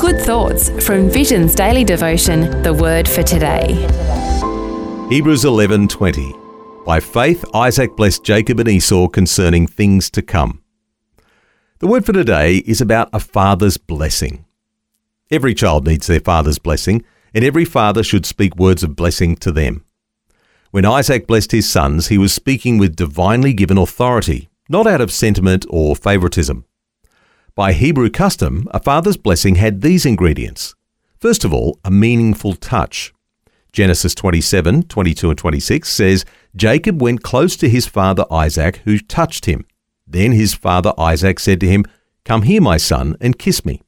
Good thoughts from Vision's daily devotion, The Word for Today. Hebrews 11:20. By faith Isaac blessed Jacob and Esau concerning things to come. The word for today is about a father's blessing. Every child needs their father's blessing, and every father should speak words of blessing to them. When Isaac blessed his sons, he was speaking with divinely given authority, not out of sentiment or favoritism. By Hebrew custom, a father's blessing had these ingredients. First of all, a meaningful touch. Genesis 27:22 and 26 says, Jacob went close to his father Isaac, who touched him. Then his father Isaac said to him, "Come here, my son, and kiss me."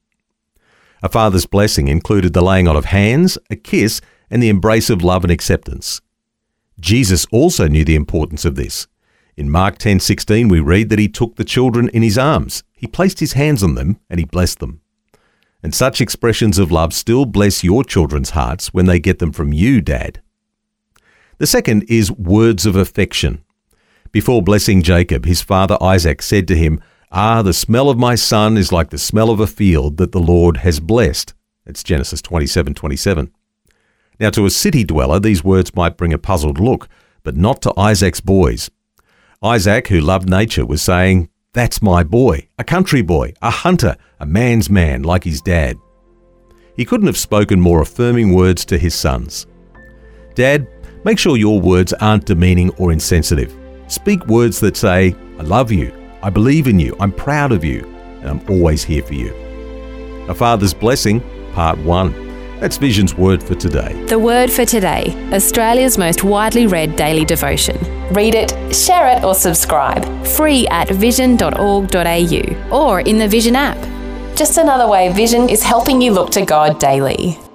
A father's blessing included the laying on of hands, a kiss, and the embrace of love and acceptance. Jesus also knew the importance of this. In Mark 10:16 we read that he took the children in his arms. He placed his hands on them and he blessed them. And such expressions of love still bless your children's hearts when they get them from you, Dad. The second is words of affection. Before blessing Jacob, his father Isaac said to him, the smell of my son is like the smell of a field that the Lord has blessed. It's Genesis 27:27. Now to a city dweller, these words might bring a puzzled look, but not to Isaac's boys. Isaac, who loved nature, was saying, that's my boy, a country boy, a hunter, a man's man like his dad. He couldn't have spoken more affirming words to his sons. Dad, make sure your words aren't demeaning or insensitive. Speak words that say, I love you, I believe in you, I'm proud of you, and I'm always here for you. A Father's Blessing, Part 1. That's Vision's Word for Today. The Word for Today, Australia's most widely read daily devotion. Read it, share it or subscribe. Free at vision.org.au or in the Vision app. Just another way Vision is helping you look to God daily.